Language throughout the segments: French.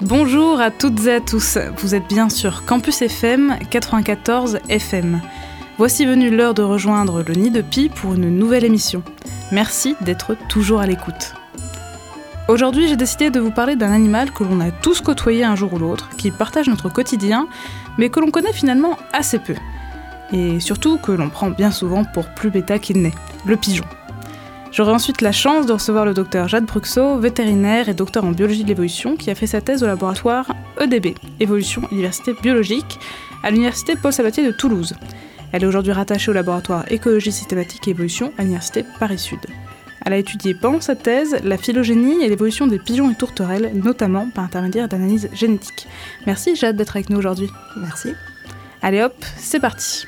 Bonjour à toutes et à tous, vous êtes bien sur Campus FM 94 FM. Voici venue l'heure de rejoindre le Nid de Pie pour une nouvelle émission. Merci d'être toujours à l'écoute. Aujourd'hui, j'ai décidé de vous parler d'un animal que l'on a tous côtoyé un jour ou l'autre, qui partage notre quotidien, mais que l'on connaît finalement assez peu. Et surtout que l'on prend bien souvent pour plus bêta qu'il n'est, le pigeon. J'aurai ensuite la chance de recevoir le docteur Jade Bruxo, vétérinaire et docteur en biologie de l'évolution, qui a fait sa thèse au laboratoire EDB, Évolution et Diversité Biologique, à l'université Paul Sabatier de Toulouse. Elle est aujourd'hui rattachée au laboratoire Écologie systématique et évolution à l'université Paris-Sud. Elle a étudié pendant sa thèse la phylogénie et l'évolution des pigeons et tourterelles, notamment par intermédiaire d'analyses génétiques. Merci Jade d'être avec nous aujourd'hui. Merci. Allez hop, c'est parti.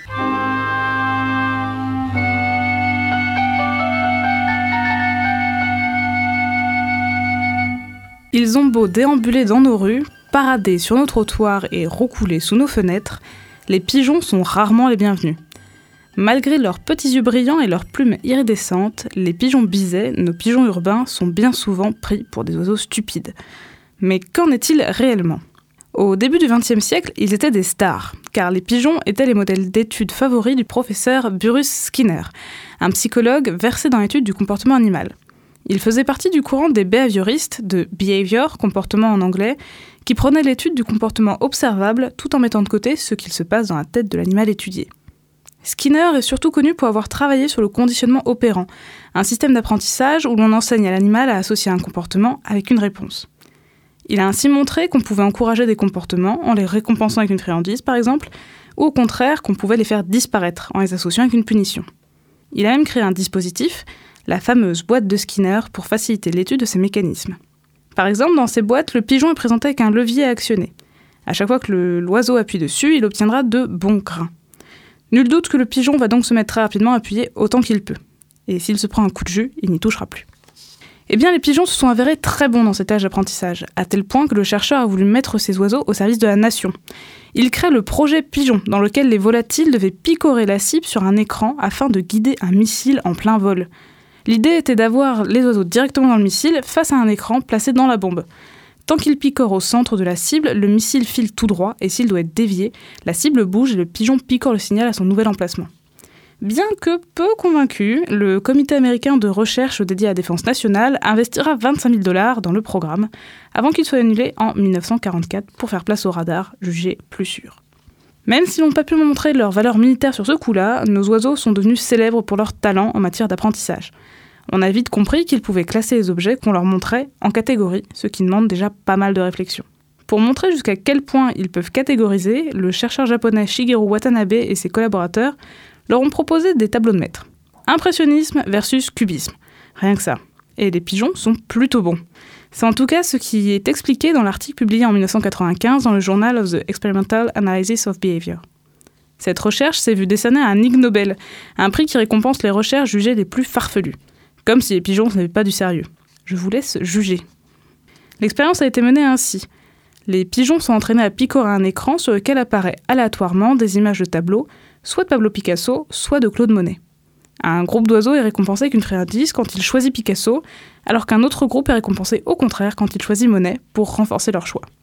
Ils ont beau déambuler dans nos rues, parader sur nos trottoirs et roucouler sous nos fenêtres, les pigeons sont rarement les bienvenus. Malgré leurs petits yeux brillants et leurs plumes iridescentes, les pigeons bisets, nos pigeons urbains, sont bien souvent pris pour des oiseaux stupides. Mais qu'en est-il réellement ? Au début du XXe siècle, ils étaient des stars, car les pigeons étaient les modèles d'études favoris du professeur Burrhus Skinner, un psychologue versé dans l'étude du comportement animal. Il faisait partie du courant des behavioristes, de behavior, comportement en anglais, qui prenaient l'étude du comportement observable tout en mettant de côté ce qu'il se passe dans la tête de l'animal étudié. Skinner est surtout connu pour avoir travaillé sur le conditionnement opérant, un système d'apprentissage où l'on enseigne à l'animal à associer un comportement avec une réponse. Il a ainsi montré qu'on pouvait encourager des comportements en les récompensant avec une friandise, par exemple, ou au contraire qu'on pouvait les faire disparaître en les associant avec une punition. Il a même créé un dispositif, la fameuse boîte de Skinner, pour faciliter l'étude de ces mécanismes. Par exemple, dans ces boîtes, le pigeon est présenté avec un levier à actionner. À chaque fois que l'oiseau appuie dessus, il obtiendra de bons grains. Nul doute que le pigeon va donc se mettre très rapidement à appuyer autant qu'il peut. Et s'il se prend un coup de jus, il n'y touchera plus. Eh bien, les pigeons se sont avérés très bons dans cet âge d'apprentissage, à tel point que le chercheur a voulu mettre ces oiseaux au service de la nation. Il crée le projet Pigeon, dans lequel les volatiles devaient picorer la cible sur un écran afin de guider un missile en plein vol. L'idée était d'avoir les oiseaux directement dans le missile face à un écran placé dans la bombe. Tant qu'il picore au centre de la cible, le missile file tout droit et s'il doit être dévié, la cible bouge et le pigeon picore le signal à son nouvel emplacement. Bien que peu convaincu, le comité américain de recherche dédié à la défense nationale investira $25 000 dans le programme avant qu'il soit annulé en 1944 pour faire place au radar, jugé plus sûr. Même s'ils n'ont pas pu montrer leur valeur militaire sur ce coup-là, nos oiseaux sont devenus célèbres pour leur talent en matière d'apprentissage. On a vite compris qu'ils pouvaient classer les objets qu'on leur montrait en catégories, ce qui demande déjà pas mal de réflexion. Pour montrer jusqu'à quel point ils peuvent catégoriser, le chercheur japonais Shigeru Watanabe et ses collaborateurs leur ont proposé des tableaux de maître. Impressionnisme versus cubisme. Rien que ça. Et les pigeons sont plutôt bons. C'est en tout cas ce qui est expliqué dans l'article publié en 1995 dans le Journal of the Experimental Analysis of Behavior. Cette recherche s'est vue décerner un Ig Nobel, un prix qui récompense les recherches jugées les plus farfelues. Comme si les pigeons n'avaient pas du sérieux. Je vous laisse juger. L'expérience a été menée ainsi. Les pigeons sont entraînés à picorer un écran sur lequel apparaît aléatoirement des images de tableaux, soit de Pablo Picasso, soit de Claude Monet. Un groupe d'oiseaux est récompensé avec une friandise quand il choisit Picasso, alors qu'un autre groupe est récompensé au contraire quand il choisit Monet pour renforcer leur choix.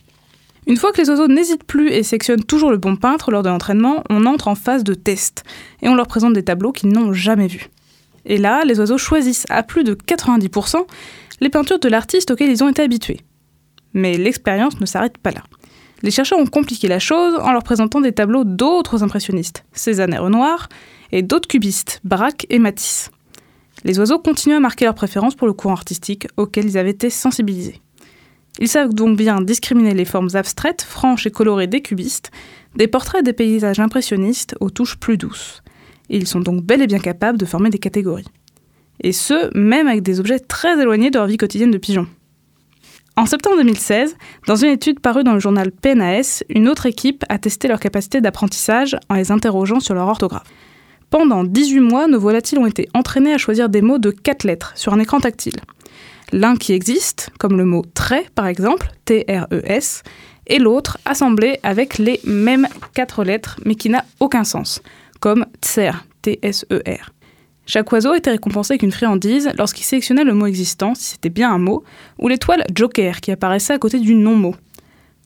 Une fois que les oiseaux n'hésitent plus et sélectionnent toujours le bon peintre lors de l'entraînement, on entre en phase de test et on leur présente des tableaux qu'ils n'ont jamais vus. Et là, les oiseaux choisissent à plus de 90% les peintures de l'artiste auquel ils ont été habitués. Mais l'expérience ne s'arrête pas là. Les chercheurs ont compliqué la chose en leur présentant des tableaux d'autres impressionnistes, Cézanne et Renoir, et d'autres cubistes, Braque et Matisse. Les oiseaux continuent à marquer leur préférence pour le courant artistique auquel ils avaient été sensibilisés. Ils savent donc bien discriminer les formes abstraites, franches et colorées des cubistes, des portraits et des paysages impressionnistes aux touches plus douces. Et ils sont donc bel et bien capables de former des catégories. Et ce, même avec des objets très éloignés de leur vie quotidienne de pigeons. En septembre 2016, dans une étude parue dans le journal PNAS, une autre équipe a testé leur capacité d'apprentissage en les interrogeant sur leur orthographe. Pendant 18 mois, nos volatiles ont été entraînés à choisir des mots de 4 lettres sur un écran tactile. L'un qui existe, comme le mot « trait » par exemple, T-R-E-S, et l'autre assemblé avec les mêmes 4 lettres mais qui n'a aucun sens, comme tser, T-S-E-R. Chaque oiseau était récompensé avec une friandise lorsqu'il sélectionnait le mot existant, si c'était bien un mot, ou l'étoile Joker qui apparaissait à côté du non-mot.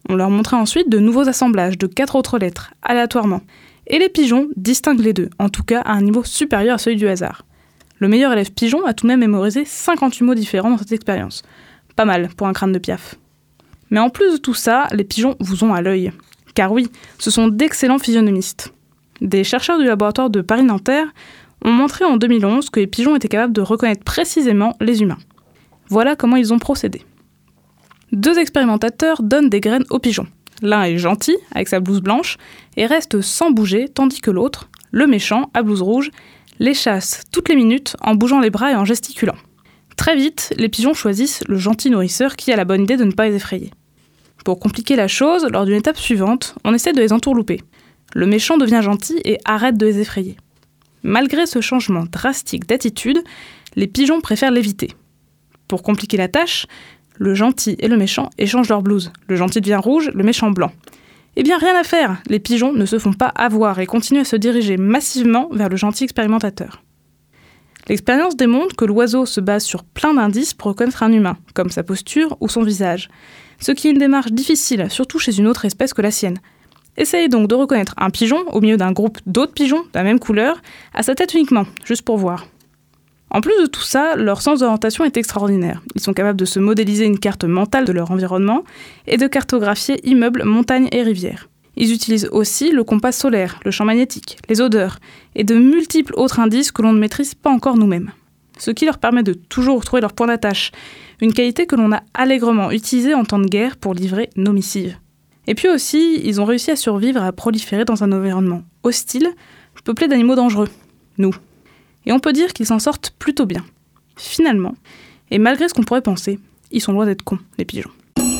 On leur montrait ensuite de nouveaux assemblages de 4 autres lettres, aléatoirement. Et les pigeons distinguent les deux, en tout cas à un niveau supérieur à celui du hasard. Le meilleur élève pigeon a tout de même mémorisé 58 mots différents dans cette expérience. Pas mal pour un crâne de Piaf. Mais en plus de tout ça, les pigeons vous ont à l'œil. Car oui, ce sont d'excellents physionomistes. Des chercheurs du laboratoire de Paris-Nanterre ont montré en 2011 que les pigeons étaient capables de reconnaître précisément les humains. Voilà comment ils ont procédé. 2 expérimentateurs donnent des graines aux pigeons. L'un est gentil, avec sa blouse blanche, et reste sans bouger, tandis que l'autre, le méchant, à blouse rouge, les chasse toutes les minutes en bougeant les bras et en gesticulant. Très vite, les pigeons choisissent le gentil nourrisseur qui a la bonne idée de ne pas les effrayer. Pour compliquer la chose, lors d'une étape suivante, on essaie de les entourlouper. Le méchant devient gentil et arrête de les effrayer. Malgré ce changement drastique d'attitude, les pigeons préfèrent l'éviter. Pour compliquer la tâche, le gentil et le méchant échangent leur blouse. Le gentil devient rouge, le méchant blanc. Eh bien, rien à faire, les pigeons ne se font pas avoir et continuent à se diriger massivement vers le gentil expérimentateur. L'expérience démontre que l'oiseau se base sur plein d'indices pour reconnaître un humain, comme sa posture ou son visage. Ce qui est une démarche difficile, surtout chez une autre espèce que la sienne. Essayez donc de reconnaître un pigeon au milieu d'un groupe d'autres pigeons de la même couleur, à sa tête uniquement, juste pour voir. En plus de tout ça, leur sens d'orientation est extraordinaire. Ils sont capables de se modéliser une carte mentale de leur environnement et de cartographier immeubles, montagnes et rivières. Ils utilisent aussi le compas solaire, le champ magnétique, les odeurs et de multiples autres indices que l'on ne maîtrise pas encore nous-mêmes. Ce qui leur permet de toujours trouver leur point d'attache, une qualité que l'on a allègrement utilisée en temps de guerre pour livrer nos missives. Et puis aussi, ils ont réussi à survivre et à proliférer dans un environnement hostile, peuplé d'animaux dangereux, nous. Et on peut dire qu'ils s'en sortent plutôt bien. Finalement, et malgré ce qu'on pourrait penser, ils sont loin d'être cons, les pigeons.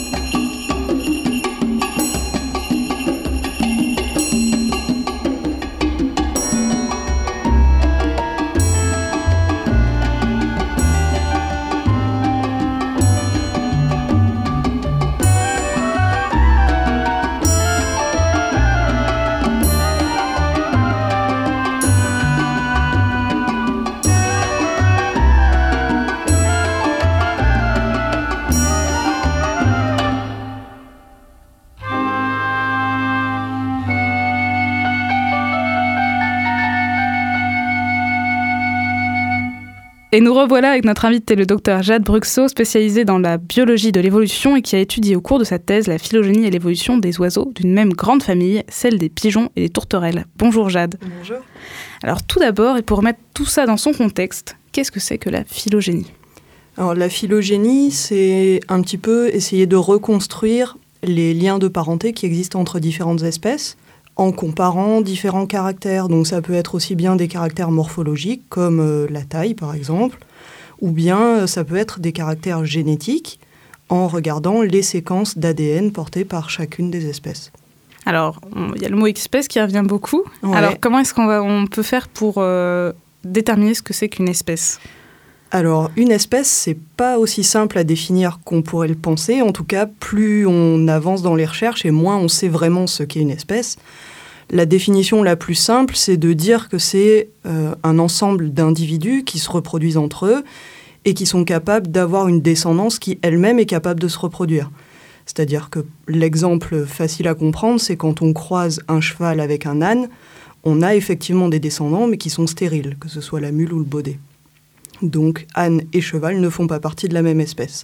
Et nous revoilà avec notre invité, le docteur Jade Bruxault, spécialisé dans la biologie de l'évolution et qui a étudié au cours de sa thèse la phylogénie et l'évolution des oiseaux d'une même grande famille, celle des pigeons et des tourterelles. Bonjour Jade. Bonjour. Alors tout d'abord, et pour remettre tout ça dans son contexte, qu'est-ce que c'est que la phylogénie ? Alors la phylogénie, c'est un petit peu essayer de reconstruire les liens de parenté qui existent entre différentes espèces, en comparant différents caractères. Donc ça peut être aussi bien des caractères morphologiques, comme la taille par exemple, ou bien ça peut être des caractères génétiques, en regardant les séquences d'ADN portées par chacune des espèces. Alors, il y a le mot espèce qui revient beaucoup. Ouais. Alors, comment est-ce qu'on peut faire pour déterminer ce que c'est qu'une espèce ? Alors, une espèce, c'est pas aussi simple à définir qu'on pourrait le penser. En tout cas, plus on avance dans les recherches et moins on sait vraiment ce qu'est une espèce. La définition la plus simple, c'est de dire que c'est un ensemble d'individus qui se reproduisent entre eux et qui sont capables d'avoir une descendance qui elle-même est capable de se reproduire. C'est-à-dire que l'exemple facile à comprendre, c'est quand on croise un cheval avec un âne, on a effectivement des descendants, mais qui sont stériles, que ce soit la mule ou le baudet. Donc, âne et cheval ne font pas partie de la même espèce.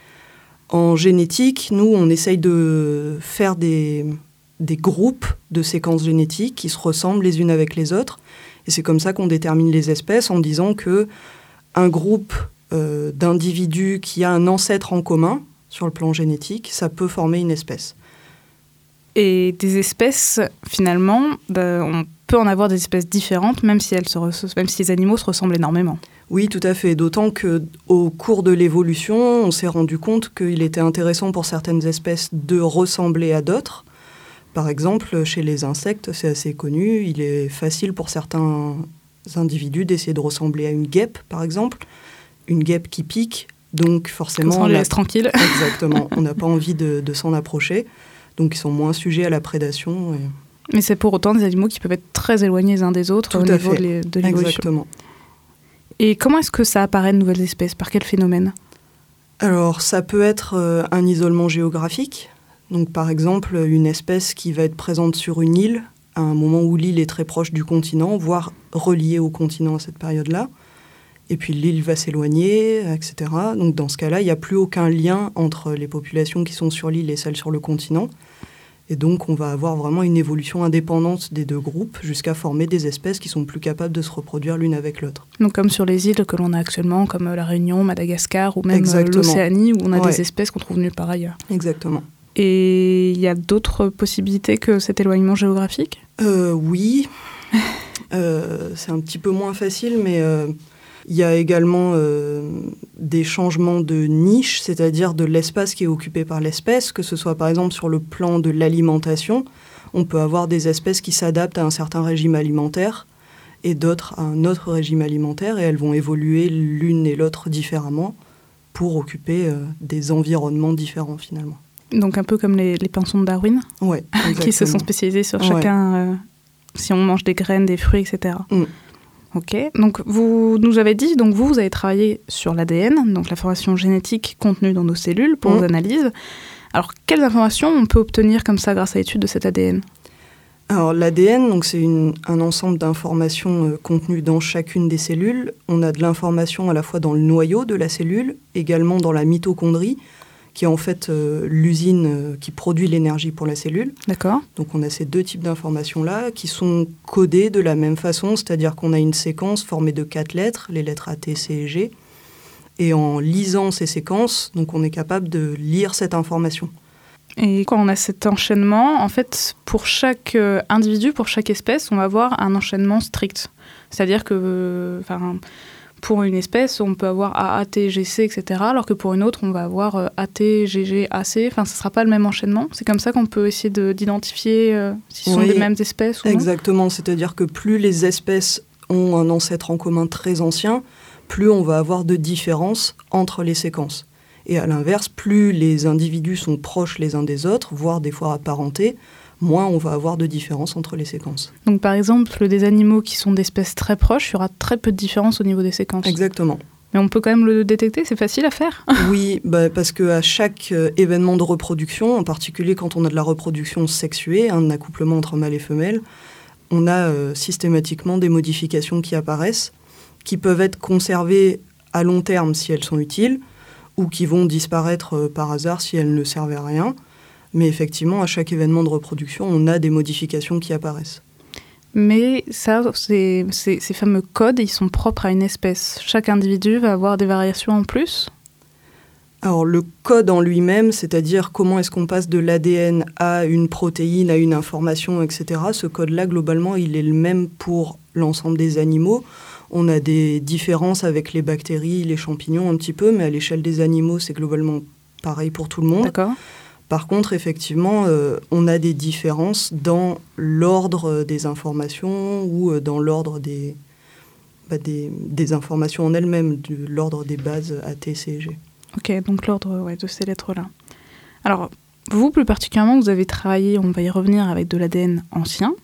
En génétique, nous, on essaye de faire des groupes de séquences génétiques qui se ressemblent les unes avec les autres. Et c'est comme ça qu'on détermine les espèces, en disant qu'un groupe d'individus qui a un ancêtre en commun, sur le plan génétique, ça peut former une espèce. Et des espèces, finalement, on peut en avoir des espèces différentes, même si les animaux se ressemblent énormément. Oui, tout à fait. D'autant qu'au cours de l'évolution, on s'est rendu compte qu'il était intéressant pour certaines espèces de ressembler à d'autres. Par exemple, chez les insectes, c'est assez connu. Il est facile pour certains individus d'essayer de ressembler à une guêpe, par exemple. Une guêpe qui pique, donc forcément... Comme ça, on les laisse tranquilles. Exactement. On n'a pas envie de s'en approcher. Donc, ils sont moins sujets à la prédation. Mais c'est pour autant des animaux qui peuvent être très éloignés les uns des autres au niveau de l'évolution. Exactement. Et comment est-ce que ça apparaît de nouvelles espèces ? Par quel phénomène ? Alors, ça peut être un isolement géographique. Donc par exemple, une espèce qui va être présente sur une île, à un moment où l'île est très proche du continent, voire reliée au continent à cette période-là. Et puis l'île va s'éloigner, etc. Donc dans ce cas-là, il n'y a plus aucun lien entre les populations qui sont sur l'île et celles sur le continent. Et donc on va avoir vraiment une évolution indépendante des deux groupes jusqu'à former des espèces qui sont plus capables de se reproduire l'une avec l'autre. Donc comme sur les îles que l'on a actuellement, comme la Réunion, Madagascar ou même Exactement. l'Océanie, où on a des espèces qu'on trouve nulle part ailleurs. Exactement. Et il y a d'autres possibilités que cet éloignement géographique ? Oui. C'est un petit peu moins facile, mais il y a également des changements de niche, c'est-à-dire de l'espace qui est occupé par l'espèce, que ce soit par exemple sur le plan de l'alimentation. On peut avoir des espèces qui s'adaptent à un certain régime alimentaire et d'autres à un autre régime alimentaire, et elles vont évoluer l'une et l'autre différemment pour occuper des environnements différents finalement. Donc un peu comme les pinsons de Darwin, ouais, qui se sont spécialisés sur chacun, si on mange des graines, des fruits, etc. Ok, donc vous nous avez dit, donc vous avez travaillé sur l'ADN, donc l'information génétique contenue dans nos cellules pour vos analyses. Alors quelles informations on peut obtenir comme ça grâce à l'étude de cet ADN ? Alors l'ADN, donc, c'est un ensemble d'informations contenues dans chacune des cellules. On a de l'information à la fois dans le noyau de la cellule, également dans la mitochondrie, qui est en fait l'usine qui produit l'énergie pour la cellule. D'accord. Donc on a ces deux types d'informations-là qui sont codées de la même façon, c'est-à-dire qu'on a une séquence formée de 4 lettres, les lettres A, T, C et G. Et en lisant ces séquences, donc on est capable de lire cette information. Et quand on a cet enchaînement, en fait, pour chaque individu, pour chaque espèce, on va avoir un enchaînement strict. C'est-à-dire que... pour une espèce, on peut avoir A, T, G, C, etc. Alors que pour une autre, on va avoir A, T, G, G, A, C. Enfin, ce ne sera pas le même enchaînement. C'est comme ça qu'on peut essayer d'identifier si ce sont des mêmes espèces ou non ? Exactement. C'est-à-dire que plus les espèces ont un ancêtre en commun très ancien, plus on va avoir de différences entre les séquences. Et à l'inverse, plus les individus sont proches les uns des autres, voire des fois apparentés, moins on va avoir de différences entre les séquences. Donc par exemple, des animaux qui sont d'espèces très proches, il y aura très peu de différence au niveau des séquences. Exactement. Mais on peut quand même le détecter, c'est facile à faire. Oui, parce qu'à chaque événement de reproduction, en particulier quand on a de la reproduction sexuée, un accouplement entre mâles et femelles, on a systématiquement des modifications qui apparaissent, qui peuvent être conservées à long terme si elles sont utiles, ou qui vont disparaître par hasard si elles ne servaient à rien. Mais effectivement, à chaque événement de reproduction, on a des modifications qui apparaissent. Mais ça, ces fameux codes, ils sont propres à une espèce. Chaque individu va avoir des variations en plus ? Alors, le code en lui-même, c'est-à-dire comment est-ce qu'on passe de l'ADN à une protéine, à une information, etc., ce code-là, globalement, il est le même pour l'ensemble des animaux. On a des différences avec les bactéries, les champignons un petit peu, mais à l'échelle des animaux, c'est globalement pareil pour tout le monde. D'accord. Par contre, effectivement, on a des différences dans l'ordre des informations ou dans l'ordre des informations en elles-mêmes, de l'ordre des bases A, T, C et G. Ok, donc l'ordre de ces lettres-là. Alors, vous, plus particulièrement, vous avez travaillé, on va y revenir, avec de l'ADN ancien.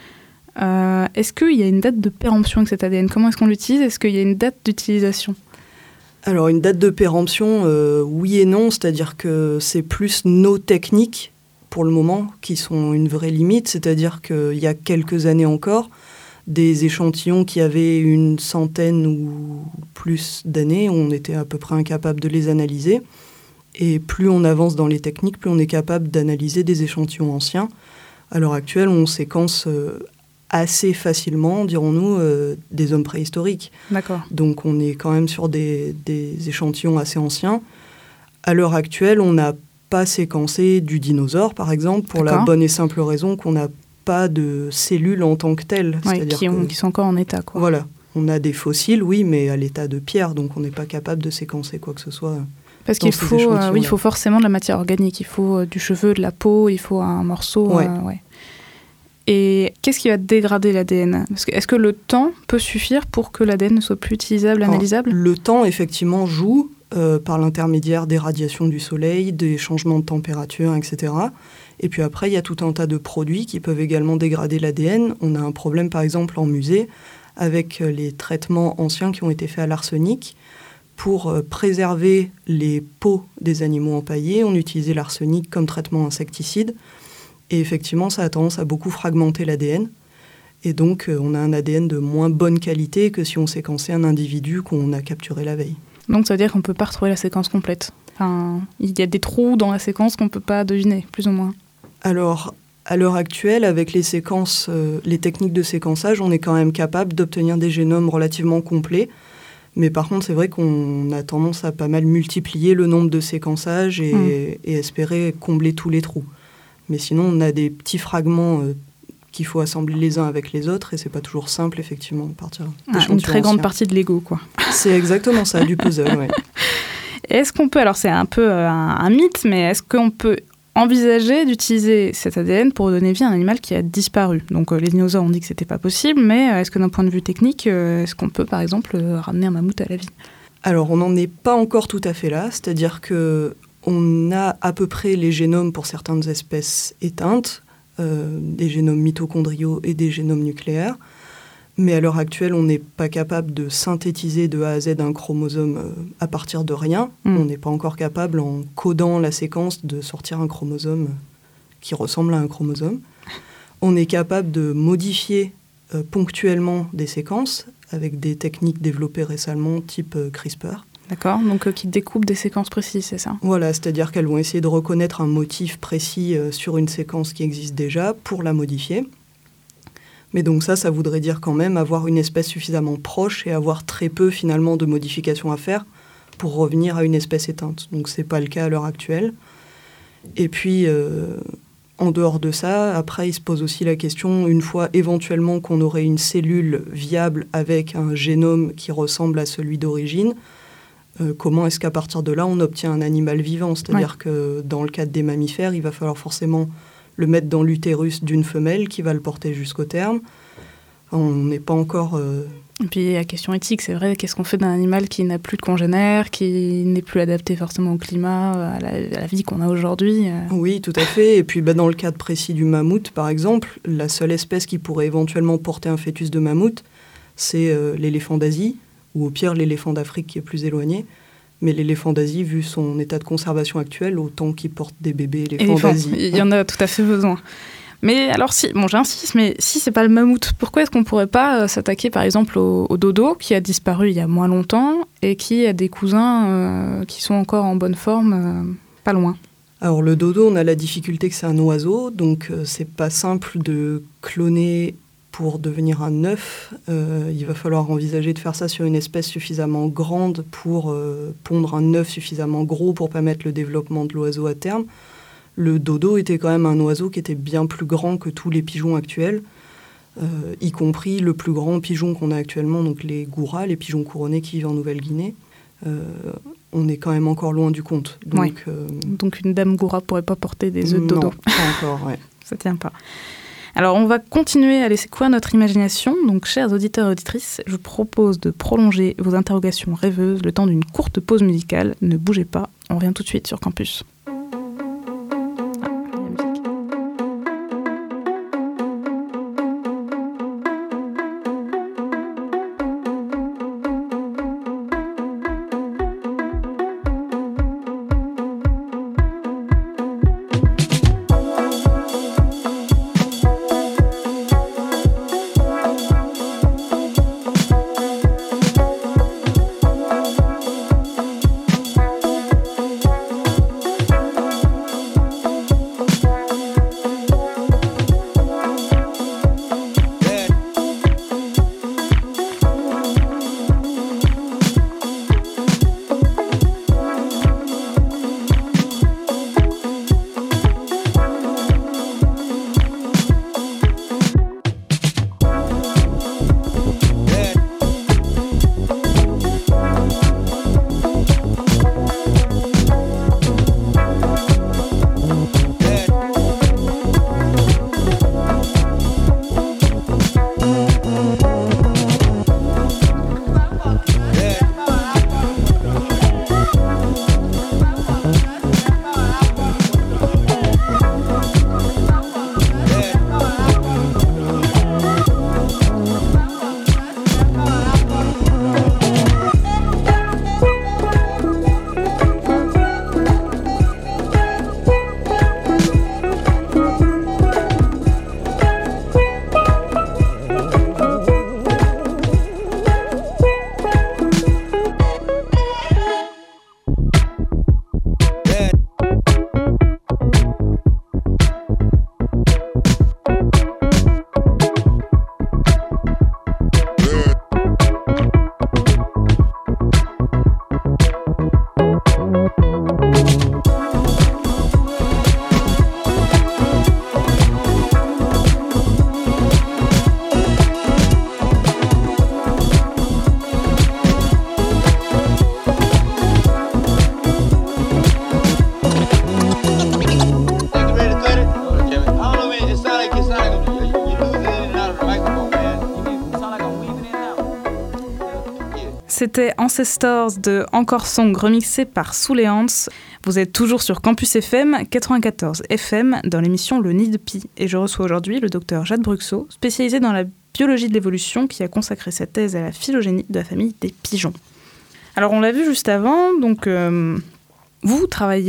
Est-ce qu'il y a une date de péremption avec cet ADN ? Comment est-ce qu'on l'utilise ? Est-ce qu'il y a une date d'utilisation ? Alors, une date de péremption, oui et non, c'est-à-dire que c'est plus nos techniques, pour le moment, qui sont une vraie limite, c'est-à-dire qu'il y a quelques années encore, des échantillons qui avaient une centaine ou plus d'années, on était à peu près incapable de les analyser, et plus on avance dans les techniques, plus on est capable d'analyser des échantillons anciens. À l'heure actuelle, on séquence assez facilement, dirons-nous, des hommes préhistoriques. D'accord. Donc on est quand même sur des échantillons assez anciens. À l'heure actuelle, on n'a pas séquencé du dinosaure, par exemple, pour la bonne et simple raison qu'on n'a pas de cellules en tant que telles. Ouais, qui sont encore en état, quoi. Voilà. On a des fossiles, oui, mais à l'état de pierre, donc on n'est pas capable de séquencer quoi que ce soit. Parce qu'il faut, il faut forcément de la matière organique. Il faut du cheveu, de la peau, il faut un morceau. Ouais. Et qu'est-ce qui va dégrader l'ADN ? Est-ce que le temps peut suffire pour que l'ADN ne soit plus utilisable, analysable ? Le temps, effectivement, joue par l'intermédiaire des radiations du soleil, des changements de température, etc. Et puis après, il y a tout un tas de produits qui peuvent également dégrader l'ADN. On a un problème, par exemple, en musée, avec les traitements anciens qui ont été faits à l'arsenic. pour préserver les peaux des animaux empaillés, on utilisait l'arsenic comme traitement insecticide. Et effectivement, ça a tendance à beaucoup fragmenter l'ADN. Et donc, on a un ADN de moins bonne qualité que si on séquençait un individu qu'on a capturé la veille. Donc, ça veut dire qu'on ne peut pas retrouver la séquence complète. Enfin, il y a des trous dans la séquence qu'on ne peut pas deviner, plus ou moins. Alors, à l'heure actuelle, avec les techniques de séquençage, on est quand même capable d'obtenir des génomes relativement complets. Mais par contre, c'est vrai qu'on a tendance à pas mal multiplier le nombre de séquençages et espérer combler tous les trous. Mais sinon, on a des petits fragments qu'il faut assembler les uns avec les autres et c'est pas toujours simple, effectivement, de partir d'échantillons une très grande anciens. partie de Lego, quoi. C'est exactement ça, du puzzle, oui. Est-ce qu'on peut, alors c'est un peu un mythe, mais est-ce qu'on peut envisager d'utiliser cet ADN pour donner vie à un animal qui a disparu? Donc les dinosaures ont dit que c'était pas possible, mais est-ce que d'un point de vue technique, est-ce qu'on peut, par exemple, ramener un mammouth à la vie? Alors, on n'en est pas encore tout à fait là, c'est-à-dire que on a à peu près les génomes pour certaines espèces éteintes, des génomes mitochondriaux et des génomes nucléaires. Mais à l'heure actuelle, on n'est pas capable de synthétiser de A à Z un chromosome à partir de rien. On n'est pas encore capable, en codant la séquence, de sortir un chromosome qui ressemble à un chromosome. On est capable de modifier ponctuellement des séquences avec des techniques développées récemment, type CRISPR. D'accord, donc qui découpent des séquences précises, c'est ça? Voilà, c'est-à-dire qu'elles vont essayer de reconnaître un motif précis sur une séquence qui existe déjà pour la modifier. Mais donc ça voudrait dire quand même avoir une espèce suffisamment proche et avoir très peu finalement de modifications à faire pour revenir à une espèce éteinte. Donc c'est pas le cas à l'heure actuelle. Et puis, en dehors de ça, après il se pose aussi la question, une fois éventuellement qu'on aurait une cellule viable avec un génome qui ressemble à celui d'origine, comment est-ce qu'à partir de là, on obtient un animal vivant? C'est-à-dire que dans le cadre des mammifères, il va falloir forcément le mettre dans l'utérus d'une femelle qui va le porter jusqu'au terme. On n'est pas encore... Et puis la question éthique, c'est vrai, qu'est-ce qu'on fait d'un animal qui n'a plus de congénères, qui n'est plus adapté forcément au climat, à la vie qu'on a aujourd'hui? Oui, tout à fait. Et puis dans le cadre précis du mammouth, par exemple, la seule espèce qui pourrait éventuellement porter un fœtus de mammouth, c'est l'éléphant d'Asie, ou au pire l'éléphant d'Afrique qui est plus éloigné. Mais l'éléphant d'Asie, vu son état de conservation actuel, autant qu'il porte des bébés éléphants d'Asie. Il y en a tout à fait besoin. Mais alors, j'insiste, mais si c'est pas le mammouth, pourquoi est-ce qu'on pourrait pas s'attaquer par exemple au dodo, qui a disparu il y a moins longtemps, et qui a des cousins qui sont encore en bonne forme, pas loin? Alors le dodo, on a la difficulté que c'est un oiseau, donc c'est pas simple de cloner pour devenir un œuf. Il va falloir envisager de faire ça sur une espèce suffisamment grande pour pondre un œuf suffisamment gros pour permettre le développement de l'oiseau à terme. Le dodo était quand même un oiseau qui était bien plus grand que tous les pigeons actuels, y compris le plus grand pigeon qu'on a actuellement, donc les gourras, les pigeons couronnés qui vivent en Nouvelle-Guinée. On est quand même encore loin du compte. Donc, donc une dame gourra ne pourrait pas porter des œufs de dodo. Non, pas encore, ouais. Ça tient pas. Alors, on va continuer à laisser courir notre imagination. Donc, chers auditeurs et auditrices, je vous propose de prolonger vos interrogations rêveuses le temps d'une courte pause musicale. Ne bougez pas, on revient tout de suite sur Campus. C'était Ancestors de Encore Song remixé par Souléance. Vous êtes toujours sur Campus FM 94 FM dans l'émission Le Nid de Pi. Et je reçois aujourd'hui le docteur Jade Bruxot, spécialisé dans la biologie de l'évolution, qui a consacré sa thèse à la phylogénie de la famille des pigeons. Alors on l'a vu juste avant, donc vous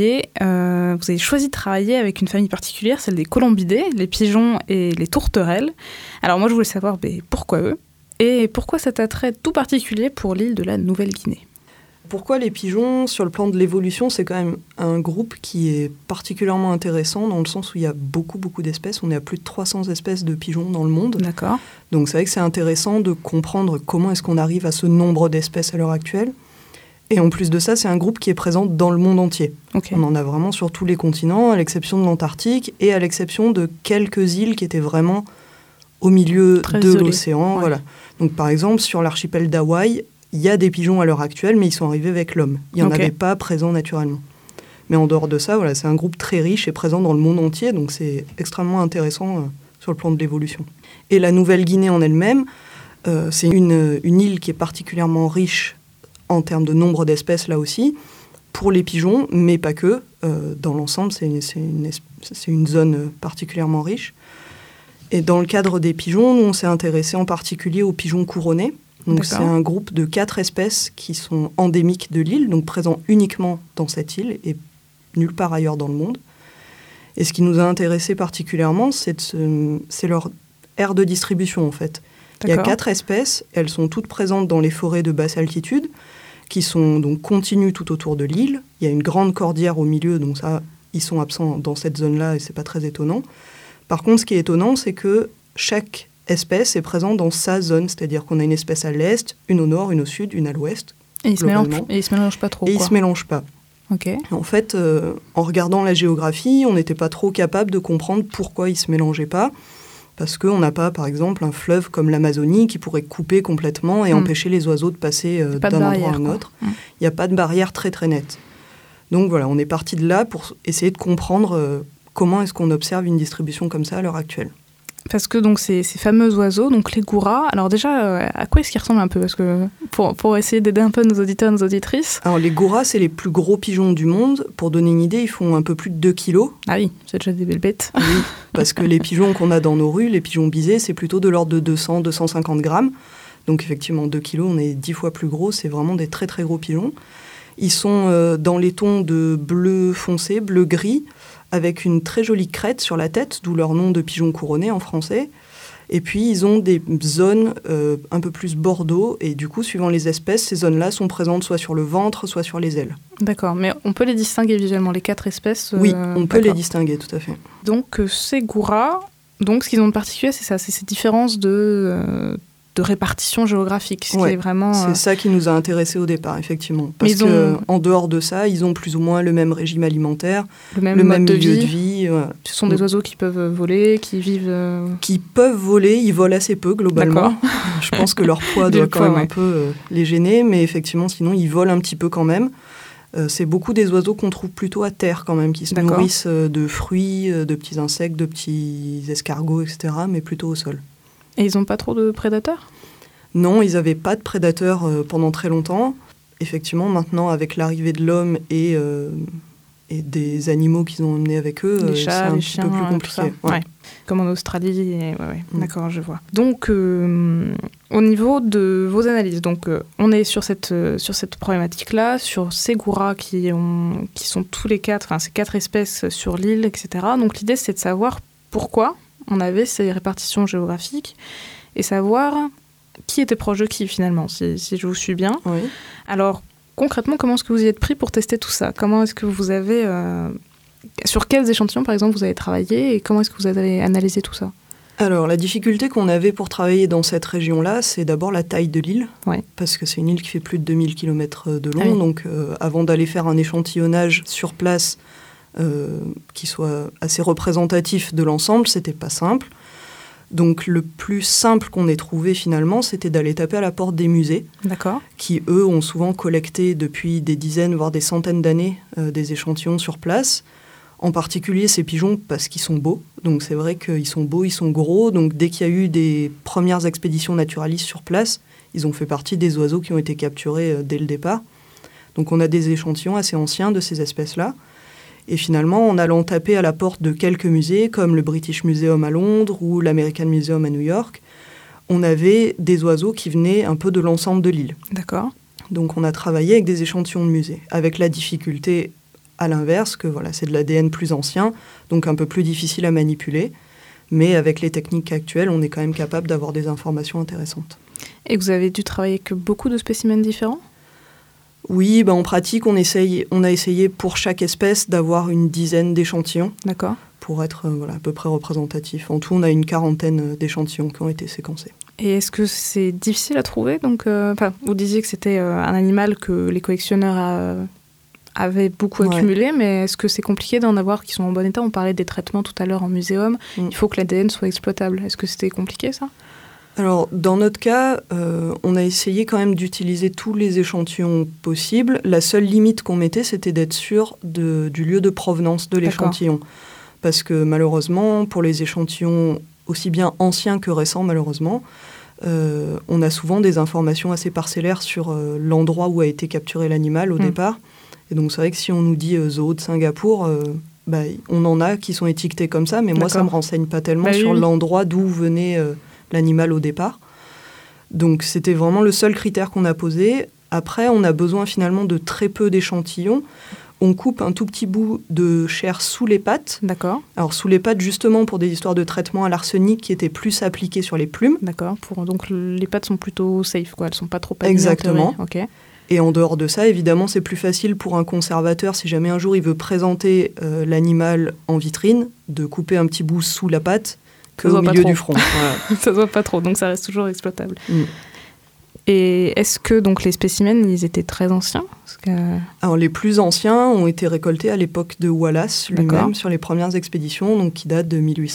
avez choisi de travailler avec une famille particulière, celle des colombidés, les pigeons et les tourterelles. Alors moi je voulais savoir pourquoi eux et pourquoi cet attrait tout particulier pour l'île de la Nouvelle-Guinée. Pourquoi les pigeons, sur le plan de l'évolution, c'est quand même un groupe qui est particulièrement intéressant dans le sens où il y a beaucoup d'espèces. On est à plus de 300 espèces de pigeons dans le monde. D'accord. Donc c'est vrai que c'est intéressant de comprendre comment est-ce qu'on arrive à ce nombre d'espèces à l'heure actuelle. Et en plus de ça, c'est un groupe qui est présent dans le monde entier. Okay. On en a vraiment sur tous les continents, à l'exception de l'Antarctique et à l'exception de quelques îles qui étaient vraiment au milieu de l'océan. Ouais. Voilà. Donc par exemple, sur l'archipel d'Hawaï, il y a des pigeons à l'heure actuelle, mais ils sont arrivés avec l'homme. Il n'y en avait pas présents naturellement. Mais en dehors de ça, voilà, c'est un groupe très riche et présent dans le monde entier, donc c'est extrêmement intéressant sur le plan de l'évolution. Et la Nouvelle-Guinée en elle-même, c'est une île qui est particulièrement riche en termes de nombre d'espèces là aussi, pour les pigeons, mais pas que. Dans l'ensemble, c'est une zone particulièrement riche. Et dans le cadre des pigeons, nous, on s'est intéressé en particulier aux pigeons couronnés. Donc c'est un groupe de 4 espèces qui sont endémiques de l'île, donc présents uniquement dans cette île et nulle part ailleurs dans le monde. Et ce qui nous a intéressés particulièrement, c'est leur aire de distribution en fait. D'accord. Il y a 4 espèces, elles sont toutes présentes dans les forêts de basse altitude, qui sont donc continues tout autour de l'île. Il y a une grande cordillère au milieu, donc ça, ils sont absents dans cette zone-là et c'est pas très étonnant. Par contre, ce qui est étonnant, c'est que chaque espèce est présente dans sa zone, c'est-à-dire qu'on a une espèce à l'est, une au nord, une au sud, une à l'ouest. Et ils se mélangent pas trop. Et ils se mélangent pas. Okay. En fait, en regardant la géographie, on n'était pas trop capable de comprendre pourquoi ils se mélangeaient pas, parce qu'on n'a pas, par exemple, un fleuve comme l'Amazonie qui pourrait couper complètement et empêcher les oiseaux de passer d'un endroit à un autre. Il n'y a pas de barrière très très nette. Donc voilà, on est parti de là pour essayer de comprendre comment est-ce qu'on observe une distribution comme ça à l'heure actuelle. Parce que donc ces fameux oiseaux, donc les gouras, alors déjà, à quoi est-ce qu'ils ressemblent un peu? Parce que pour essayer d'aider un peu nos auditeurs, nos auditrices. Alors les gouras, c'est les plus gros pigeons du monde. Pour donner une idée, ils font un peu plus de 2 kilos. Ah oui, c'est déjà des belles bêtes. Oui, parce que les pigeons qu'on a dans nos rues, les pigeons bisés, c'est plutôt de l'ordre de 200-250 grammes. Donc effectivement, 2 kilos, on est 10 fois plus gros. C'est vraiment des très très gros pigeons. Ils sont dans les tons de bleu foncé, bleu-gris, avec une très jolie crête sur la tête, d'où leur nom de pigeon couronné en français. Et puis, ils ont des zones un peu plus bordeaux, et du coup, suivant les espèces, ces zones-là sont présentes soit sur le ventre, soit sur les ailes. D'accord, mais on peut les distinguer visuellement, les 4 espèces Oui, on peut les distinguer, tout à fait. Donc, ces gouras, donc, ce qu'ils ont de particulier, c'est ça, c'est ces différences de répartition géographique, ce qui est vraiment... C'est ça qui nous a intéressés au départ, effectivement. Parce qu'en dehors de ça, ils ont plus ou moins le même régime alimentaire, le même milieu de vie. Voilà. Ce sont des oiseaux qui peuvent voler, qui vivent... Qui peuvent voler, ils volent assez peu, globalement. Je pense que leur poids doit quand même un peu les gêner, mais effectivement, sinon, ils volent un petit peu quand même. C'est beaucoup des oiseaux qu'on trouve plutôt à terre quand même, qui se nourrissent de fruits, de petits insectes, de petits escargots, etc., mais plutôt au sol. Et ils n'ont pas trop de prédateurs ? Non, ils n'avaient pas de prédateurs pendant très longtemps. Effectivement, maintenant, avec l'arrivée de l'homme et des animaux qu'ils ont emmenés avec eux, les chats, c'est un les petit chiens, peu plus compliqué. Ouais. Comme en Australie. D'accord, je vois. Donc, au niveau de vos analyses, donc, on est sur cette problématique-là, sur ces gouras qui sont tous les 4, enfin ces 4 espèces sur l'île, etc. Donc, l'idée, c'est de savoir pourquoi on avait ces répartitions géographiques et savoir qui était proche de qui finalement, si je vous suis bien. Oui. Alors, concrètement, comment est-ce que vous y êtes pris pour tester tout ça ? Comment est-ce que vous avez... sur quels échantillons, par exemple, vous avez travaillé et comment est-ce que vous avez analysé tout ça ? Alors, la difficulté qu'on avait pour travailler dans cette région-là, c'est d'abord la taille de l'île, parce que c'est une île qui fait plus de 2000 km de long, donc avant d'aller faire un échantillonnage sur place qui soit assez représentatif de l'ensemble, c'était pas simple. Donc le plus simple qu'on ait trouvé finalement, c'était d'aller taper à la porte des musées, qui eux ont souvent collecté depuis des dizaines, voire des centaines d'années des échantillons sur place. En particulier ces pigeons parce qu'ils sont beaux, donc c'est vrai qu'ils sont beaux, ils sont gros, donc dès qu'il y a eu des premières expéditions naturalistes sur place, Ils ont fait partie des oiseaux qui ont été capturés dès le départ. Donc on a des échantillons assez anciens de ces espèces-là. Et finalement, en allant taper à la porte de quelques musées, comme le British Museum à Londres ou l'American Museum à New York, on avait des oiseaux qui venaient un peu de l'ensemble de l'île. D'accord. Donc on a travaillé avec des échantillons de musées, avec la difficulté à l'inverse, que voilà, c'est de l'ADN plus ancien, donc un peu plus difficile à manipuler. Mais avec les techniques actuelles, on est quand même capable d'avoir des informations intéressantes. Et vous avez dû travailler avec beaucoup de spécimens différents ? Oui, en pratique, on a essayé pour chaque espèce d'avoir une dizaine d'échantillons. D'accord. Pour être à peu près représentatif. En tout, on a une 40aine d'échantillons qui ont été séquencés. Et est-ce que c'est difficile à trouver ? Donc, vous disiez que c'était un animal que les collectionneurs avaient beaucoup accumulé, mais est-ce que c'est compliqué d'en avoir qui sont en bon état ? On parlait des traitements tout à l'heure en muséum. Il faut que l'ADN soit exploitable. Est-ce que c'était compliqué, ça ? Alors, dans notre cas, on a essayé quand même d'utiliser tous les échantillons possibles. La seule limite qu'on mettait, c'était d'être sûr du lieu de provenance de l'échantillon. Parce que malheureusement, pour les échantillons aussi bien anciens que récents, malheureusement, on a souvent des informations assez parcellaires sur l'endroit où a été capturé l'animal au départ. Et donc, c'est vrai que si on nous dit zoo de Singapour, on en a qui sont étiquetés comme ça, mais moi, ça ne me renseigne pas tellement sur l'endroit d'où venait l'animal au départ. Donc, c'était vraiment le seul critère qu'on a posé. Après, on a besoin finalement de très peu d'échantillons. On coupe un tout petit bout de chair sous les pattes. D'accord. Alors, sous les pattes, justement, pour des histoires de traitement à l'arsenic qui étaient plus appliquées sur les plumes. D'accord. Donc, les pattes sont plutôt safe, quoi. Elles ne sont pas trop abîmées. Exactement. Ok. Et en dehors de ça, évidemment, c'est plus facile pour un conservateur, si jamais un jour il veut présenter l'animal en vitrine, de couper un petit bout sous la patte qu'au milieu du front. Voilà. Ça ne se voit pas trop, donc ça reste toujours exploitable. Et est-ce que donc, les spécimens, ils étaient très anciens ? Alors, les plus anciens ont été récoltés à l'époque de Wallace lui-même, sur les premières expéditions, donc qui datent de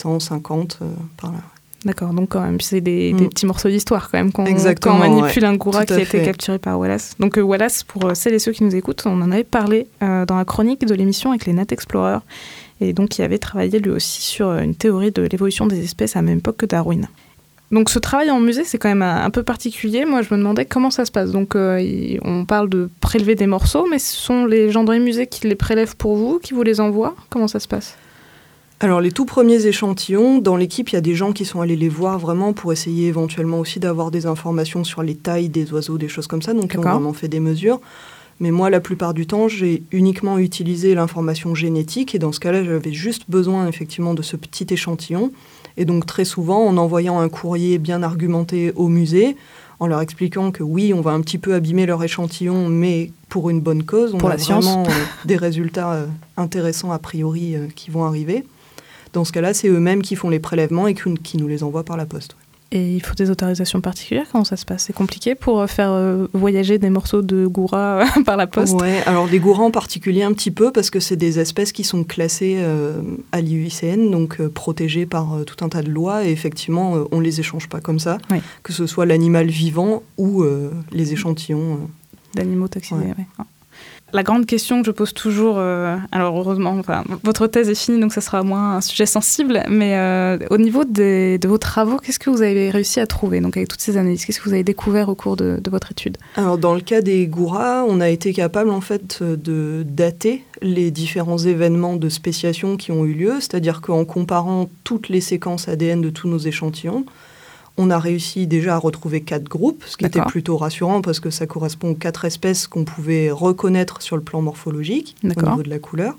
1850, par là. D'accord, donc quand même, c'est des petits morceaux d'histoire quand même, quand on manipule un goura qui a été capturé par Wallace. Donc Wallace, pour celles et ceux qui nous écoutent, on en avait parlé dans la chronique de l'émission avec les Nat Explorers, et donc il avait travaillé lui aussi sur une théorie de l'évolution des espèces à la même époque que Darwin. Donc ce travail en musée, c'est quand même un peu particulier. Moi, je me demandais comment ça se passe. Donc on parle de prélever des morceaux, mais ce sont les gens dans les musées qui les prélèvent pour vous, qui vous les envoient ? Comment ça se passe ? Alors, les tout premiers échantillons, dans l'équipe, il y a des gens qui sont allés les voir vraiment pour essayer éventuellement aussi d'avoir des informations sur les tailles des oiseaux, des choses comme ça. Donc, ils ont vraiment fait des mesures. Mais moi, la plupart du temps, j'ai uniquement utilisé l'information génétique. Et dans ce cas-là, j'avais juste besoin, effectivement, de ce petit échantillon. Et donc, très souvent, en envoyant un courrier bien argumenté au musée, en leur expliquant que oui, on va un petit peu abîmer leur échantillon, mais pour une bonne cause. On a vraiment des résultats intéressants a priori qui vont arriver. Dans ce cas-là, c'est eux-mêmes qui font les prélèvements et qui nous les envoient par la poste. Et il faut des autorisations particulières ? Comment ça se passe ? C'est compliqué pour faire voyager des morceaux de goura par la poste ? Oui, alors des gouras en particulier un petit peu, parce que c'est des espèces qui sont classées à l'IUICN, donc protégées par tout un tas de lois. Et effectivement, on ne les échange pas comme ça, que ce soit l'animal vivant ou les échantillons. D'animaux toxinés, oui. La grande question que je pose toujours, alors heureusement, votre thèse est finie, donc ça sera moins un sujet sensible, mais au niveau de vos travaux, qu'est-ce que vous avez réussi à trouver, donc avec toutes ces analyses ? Qu'est-ce que vous avez découvert au cours de votre étude ? Alors, dans le cas des gouras, on a été capable en fait de dater les différents événements de spéciation qui ont eu lieu, c'est-à-dire qu'en comparant toutes les séquences ADN de tous nos échantillons, on a réussi déjà à retrouver 4 groupes, ce qui était plutôt rassurant parce que ça correspond aux 4 espèces qu'on pouvait reconnaître sur le plan morphologique, au niveau de la couleur.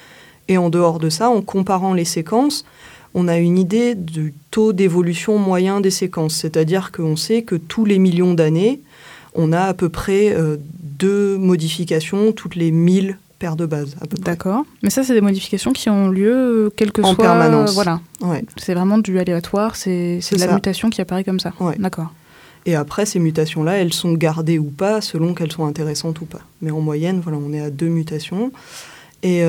Et en dehors de ça, en comparant les séquences, on a une idée du taux d'évolution moyen des séquences. C'est-à-dire qu'on sait que tous les millions d'années, on a à peu près 2 modifications toutes les 1000 paires de bases, à peu près. D'accord. Mais ça, c'est des modifications qui ont lieu, quel que soit... En permanence. Voilà. Ouais. C'est vraiment du aléatoire, c'est de la mutation qui apparaît comme ça. Ouais. D'accord. Et après, ces mutations-là, elles sont gardées ou pas, selon qu'elles sont intéressantes ou pas. Mais en moyenne, voilà, on est à 2 mutations. Et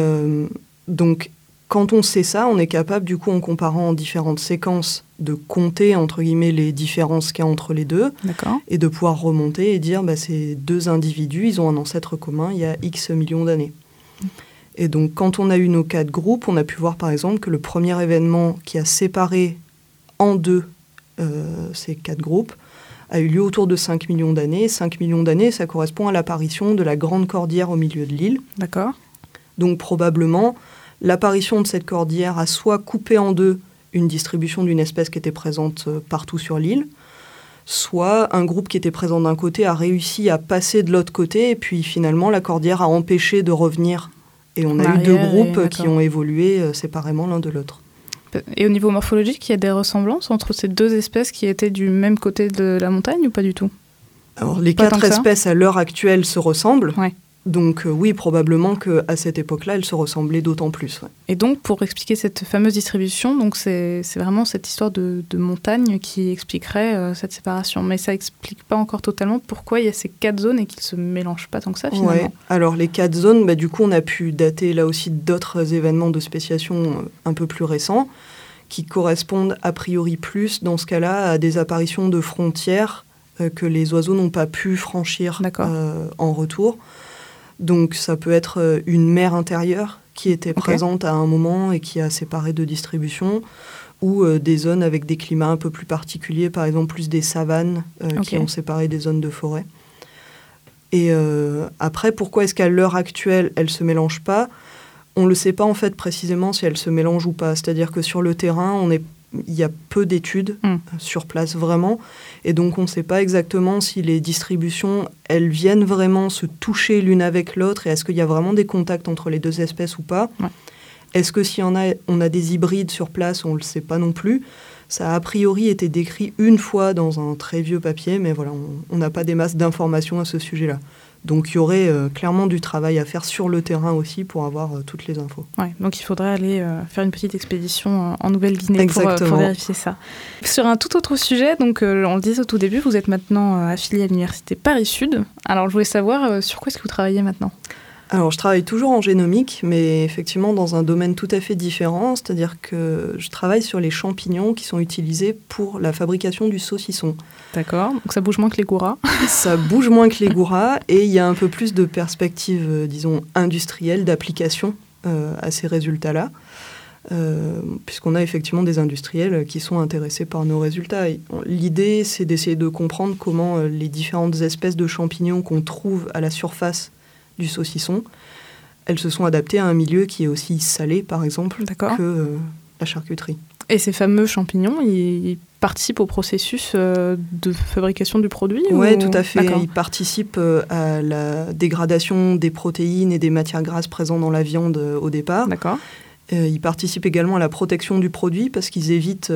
donc, quand on sait ça, on est capable, du coup, en comparant différentes séquences, de compter, entre guillemets, les différences qu'il y a entre les deux. D'accord. Et de pouvoir remonter et dire, ces 2 individus, ils ont un ancêtre commun il y a X millions d'années. Et donc, quand on a eu nos 4 groupes, on a pu voir, par exemple, que le premier événement qui a séparé en 2 ces 4 groupes a eu lieu autour de 5 millions d'années. 5 millions d'années, ça correspond à l'apparition de la grande cordillère au milieu de l'île. D'accord. Donc probablement, l'apparition de cette cordillère a soit coupé en deux une distribution d'une espèce qui était présente partout sur l'île, soit un groupe qui était présent d'un côté a réussi à passer de l'autre côté, et puis finalement la cordillère a empêché de revenir. Et on a eu deux groupes qui ont évolué séparément l'un de l'autre. Et au niveau morphologique, il y a des ressemblances entre ces deux espèces qui étaient du même côté de la montagne ou pas du tout ? Alors, les 4 espèces à l'heure actuelle se ressemblent. Ouais. Donc oui, probablement qu'à cette époque-là, elles se ressemblaient d'autant plus. Ouais. Et donc, pour expliquer cette fameuse distribution, donc c'est vraiment cette histoire de montagne qui expliquerait cette séparation. Mais ça n'explique pas encore totalement pourquoi il y a ces 4 zones et qu'ils ne se mélangent pas tant que ça, finalement. Ouais. Alors, les 4 zones, du coup, on a pu dater là aussi d'autres événements de spéciation un peu plus récents qui correspondent a priori plus, dans ce cas-là, à des apparitions de frontières que les oiseaux n'ont pas pu franchir en retour. Donc ça peut être une mer intérieure qui était présente à un moment et qui a séparé de distribution, ou des zones avec des climats un peu plus particuliers, par exemple plus des savanes qui ont séparé des zones de forêt. Et après, pourquoi est-ce qu'à l'heure actuelle, elles ne se mélangent pas ? On ne le sait pas en fait précisément si elles se mélangent ou pas. C'est-à-dire que sur le terrain, il y a peu d'études sur place vraiment, et donc on ne sait pas exactement si les distributions, elles viennent vraiment se toucher l'une avec l'autre, et est-ce qu'il y a vraiment des contacts entre les deux espèces ou pas. Est-ce que si on a des hybrides sur place, on ne le sait pas non plus. Ça a a priori été décrit une fois dans un très vieux papier, mais voilà, on n'a pas des masses d'informations à ce sujet-là. Donc il y aurait clairement du travail à faire sur le terrain aussi pour avoir toutes les infos. Ouais, donc il faudrait aller faire une petite expédition en Nouvelle-Guinée pour vérifier ça. Sur un tout autre sujet, donc on le disait au tout début, vous êtes maintenant affilié à l'université Paris-Sud. Alors je voulais savoir sur quoi est-ce que vous travaillez maintenant ? Alors, je travaille toujours en génomique, mais effectivement dans un domaine tout à fait différent, c'est-à-dire que je travaille sur les champignons qui sont utilisés pour la fabrication du saucisson. D'accord, donc ça bouge moins que les gourras. Ça bouge moins que les gourras, et il y a un peu plus de perspectives, disons, industrielles d'application à ces résultats-là, puisqu'on a effectivement des industriels qui sont intéressés par nos résultats. Et l'idée, c'est d'essayer de comprendre comment les différentes espèces de champignons qu'on trouve à la surface du saucisson, elles se sont adaptées à un milieu qui est aussi salé, par exemple, que la charcuterie. Et ces fameux champignons, ils participent au processus de fabrication du produit ? Oui, tout à fait. Ils participent à la dégradation des protéines et des matières grasses présentes dans la viande au départ. D'accord. Ils participent également à la protection du produit parce qu'ils évitent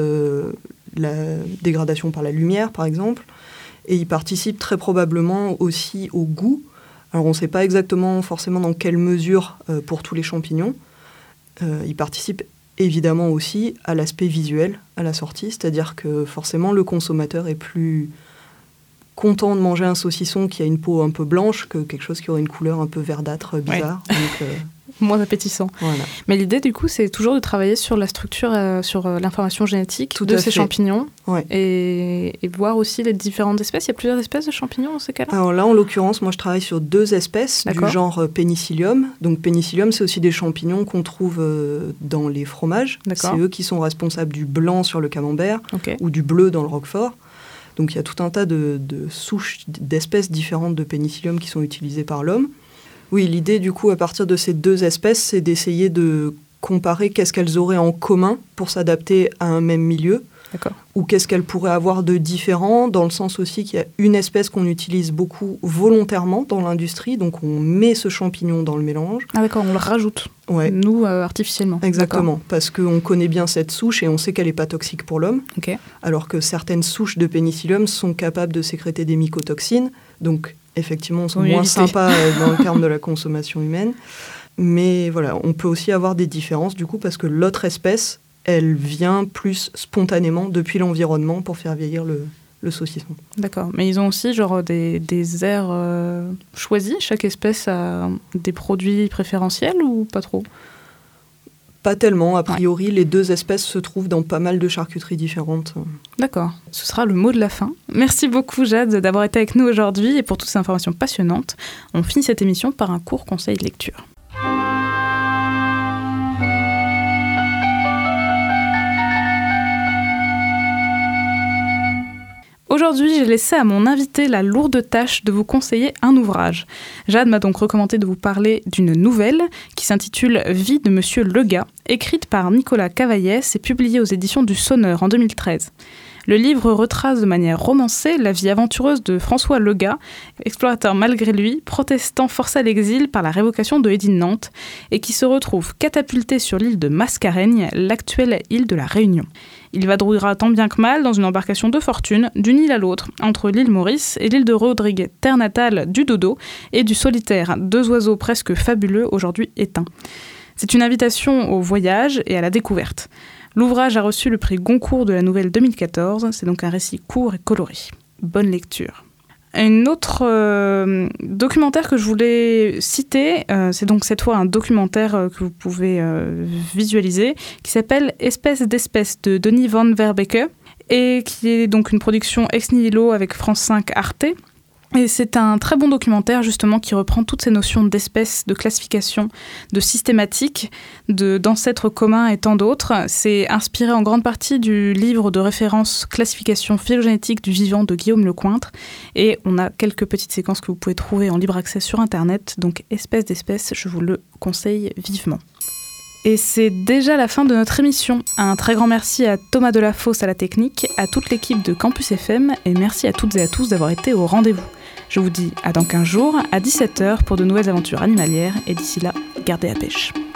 la dégradation par la lumière, par exemple. Et ils participent très probablement aussi au goût. Alors, on ne sait pas exactement forcément dans quelle mesure pour tous les champignons. Ils participent évidemment aussi à l'aspect visuel à la sortie, c'est-à-dire que forcément le consommateur est plus content de manger un saucisson qui a une peau un peu blanche que quelque chose qui aurait une couleur un peu verdâtre, bizarre. Ouais. Donc, moins appétissant. Voilà. Mais l'idée, du coup, c'est toujours de travailler sur la structure, sur l'information génétique de ces champignons et voir aussi les différentes espèces. Il y a plusieurs espèces de champignons dans ces cas-là ? Alors là, en l'occurrence, moi, je travaille sur 2 espèces du genre Penicillium. Donc, Penicillium, c'est aussi des champignons qu'on trouve dans les fromages. C'est eux qui sont responsables du blanc sur le camembert ou du bleu dans le roquefort. Donc, il y a tout un tas de souches, d'espèces différentes de Penicillium qui sont utilisées par l'homme. Oui, l'idée, du coup, à partir de ces 2 espèces, c'est d'essayer de comparer qu'est-ce qu'elles auraient en commun pour s'adapter à un même milieu. D'accord. Ou qu'est-ce qu'elles pourraient avoir de différent, dans le sens aussi qu'il y a une espèce qu'on utilise beaucoup volontairement dans l'industrie, donc on met ce champignon dans le mélange. Ah d'accord, on le rajoute, nous, artificiellement. Exactement, parce qu'on connaît bien cette souche et on sait qu'elle n'est pas toxique pour l'homme, alors que certaines souches de Penicillium sont capables de sécréter des mycotoxines, donc effectivement, sont moins sympas dans le terme de la consommation humaine. Mais voilà, on peut aussi avoir des différences, du coup, parce que l'autre espèce, elle vient plus spontanément depuis l'environnement pour faire vieillir le saucisson. D'accord. Mais ils ont aussi genre des aires choisies ? Chaque espèce a des produits préférentiels ou pas trop ? Pas tellement. A priori, les 2 espèces se trouvent dans pas mal de charcuteries différentes. D'accord. Ce sera le mot de la fin. Merci beaucoup, Jade, d'avoir été avec nous aujourd'hui et pour toutes ces informations passionnantes. On finit cette émission par un court conseil de lecture. Aujourd'hui, j'ai laissé à mon invité la lourde tâche de vous conseiller un ouvrage. Jade m'a donc recommandé de vous parler d'une nouvelle qui s'intitule « Vie de Monsieur Legat », écrite par Nicolas Cavaillès et publiée aux éditions du Sonneur en 2013. Le livre retrace de manière romancée la vie aventureuse de François Legat, explorateur malgré lui, protestant forcé à l'exil par la révocation de l'édit de Nantes, et qui se retrouve catapulté sur l'île de Mascareigne, l'actuelle île de la Réunion. Il vadrouillera tant bien que mal dans une embarcation de fortune, d'une île à l'autre, entre l'île Maurice et l'île de Rodrigue, terre natale du dodo et du solitaire, deux oiseaux presque fabuleux aujourd'hui éteints. C'est une invitation au voyage et à la découverte. L'ouvrage a reçu le prix Goncourt de la Nouvelle 2014, c'est donc un récit court et coloré. Bonne lecture. Un autre documentaire que je voulais citer, c'est donc cette fois un documentaire que vous pouvez visualiser, qui s'appelle « Espèce d'espèce » de Denis Van Verbeke, et qui est donc une production ex nihilo avec France 5 Arte. Et c'est un très bon documentaire justement qui reprend toutes ces notions d'espèces, de classification, de systématique, d'ancêtres communs et tant d'autres. C'est inspiré en grande partie du livre de référence Classification phylogénétique du vivant de Guillaume Lecointre. Et on a quelques petites séquences que vous pouvez trouver en libre accès sur Internet. Donc espèce d'espèce, je vous le conseille vivement. Et c'est déjà la fin de notre émission. Un très grand merci à Thomas Delafosse à la technique, à toute l'équipe de Campus FM et merci à toutes et à tous d'avoir été au rendez-vous. Je vous dis à dans 15 jours, à 17h pour de nouvelles aventures animalières et d'ici là, gardez la pêche.